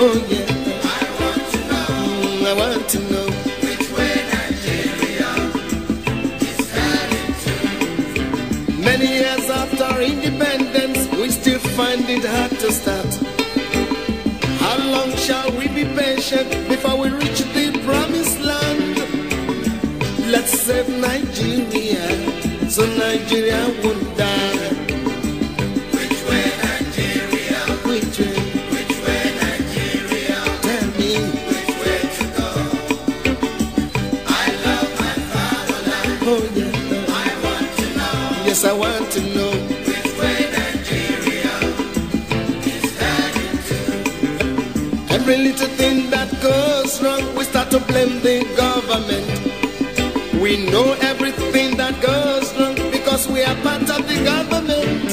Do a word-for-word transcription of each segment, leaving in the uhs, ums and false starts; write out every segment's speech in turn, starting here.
Oh yeah. I want to know. Mm, I want to know which way Nigeria is heading to. Many years after independence, we still find it hard to start. How long shall we be patient before we reach the promised land? Let's save Nigeria so Nigeria won't die. Which way Nigeria? Which way? Which way Nigeria? Tell me. Which way to go? I love my fatherland. Oh yeah. I want to know. Yes, I want to know Which way Nigeria is heading to. every little thing that goes wrong. We start to blame the government. We know everything that goes wrong because we are part of the government.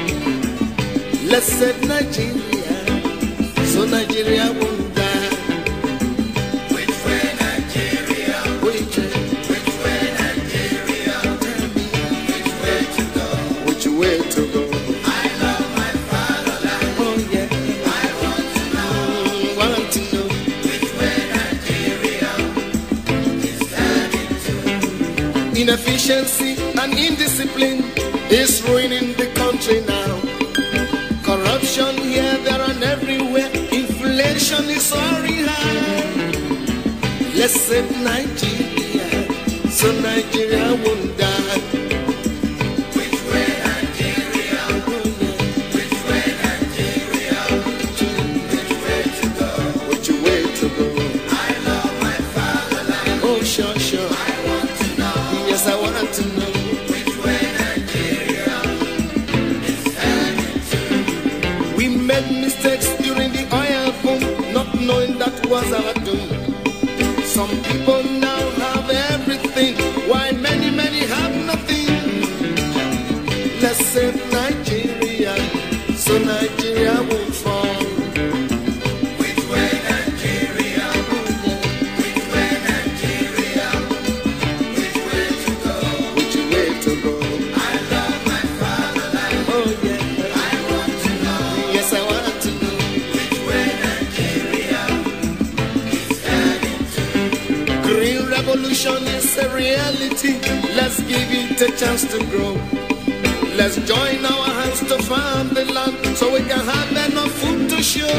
Let's save Nigeria so Nigeria won't die. Which way Nigeria? Which way? Which way Nigeria? Tell me. Which way to go? Which way to go? I love my fatherland. Oh yeah. I want to know Mm, want to know which way Nigeria is heading to. inefficiency and indiscipline is ruining the country now. Corruption here, there, and everywhere. Inflation is soaring high. Let's save Nigeria so Nigeria won't die. Which way Nigeria? Which way Nigeria? Which way to go? Which way to go? I love my fatherland. Oh, sure, sure. I want to know Yes, I want to know which way Nigeria is heading to. we made mistakes during the oil boom, not knowing that was our doom. Some people now have everything, while many, many have nothing. Let's save Nigeria so Nigeria won't fall. Which way Nigeria? Which way Nigeria? Which way to go? Which way to go? I love my fatherland. Oh yeah. I want to know Yes, I want to know which way Nigeria is heading to. green revolution is a reality. Let's give it a chance to grow. Let's join our hands to farm the land so we can have enough food to show.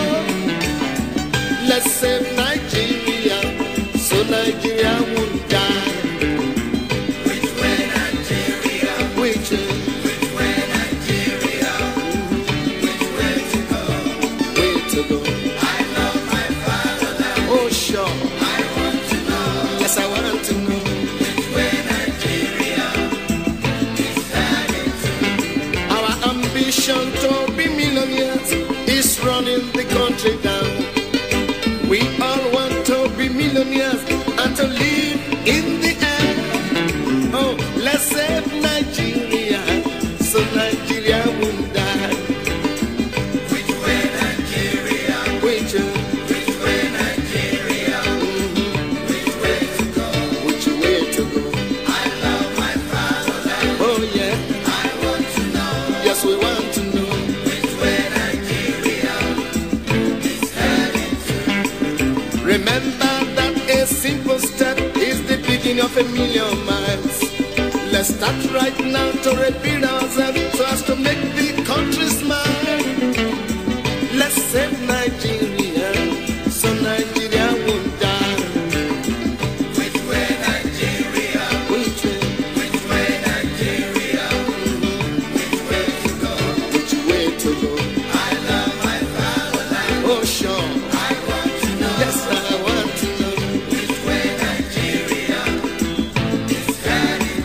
Let's save Nigeria so Nigeria won't die. Which way Nigeria? Which way? Which way Nigeria? Which way to go? Way to go? I love my fatherland. Oh sure. I want to know Yes, I want to know which way Nigeria is heading to. our ambition to be millionaires is running the country down. We all want to be millionaires and to live in the air. Oh, let's save Nigeria so Nigeria won't die. Which way Nigeria? Which way? Which way Nigeria? Which way to go? Which way to go? I love my fatherland. Oh yeah. I want to know Yes, we want to know which way Nigeria is heading to. Remember that a simple step is the beginning of a million miles. Let's start right now to rebuild ourselves so as to make the country smile. Let's save Nigeria so Nigeria won't die. Which way Nigeria? Which way? Which way Nigeria? Which way to go? Which way to go? I love my fatherland. Oh sure. I want to know Yes, I want to know which way Nigeria is heading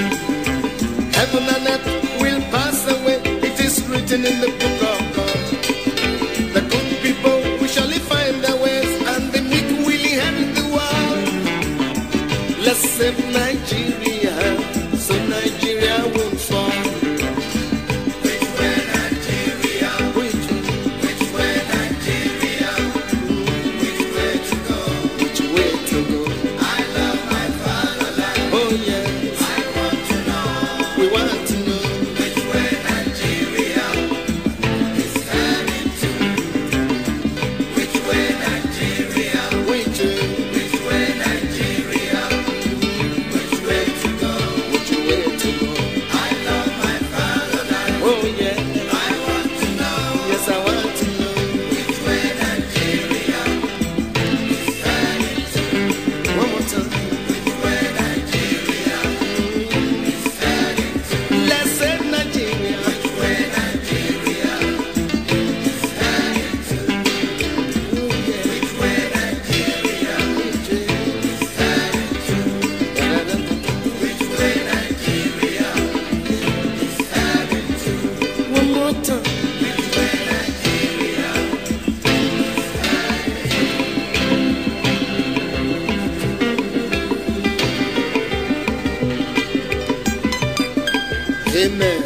to. heaven and earth will pass away. It is written in the book of God. The good people will surely find their ways, and the meek will inherit the world. Let's save Nigeria so Nigeria won't fall. Which way Nigeria? Which way? Which way Nigeria? Which way to go? Which way to go? I love my fatherland. Oh yeah. I want to know We want to know which way Nigeria is heading to. Which way Nigeria? Amen.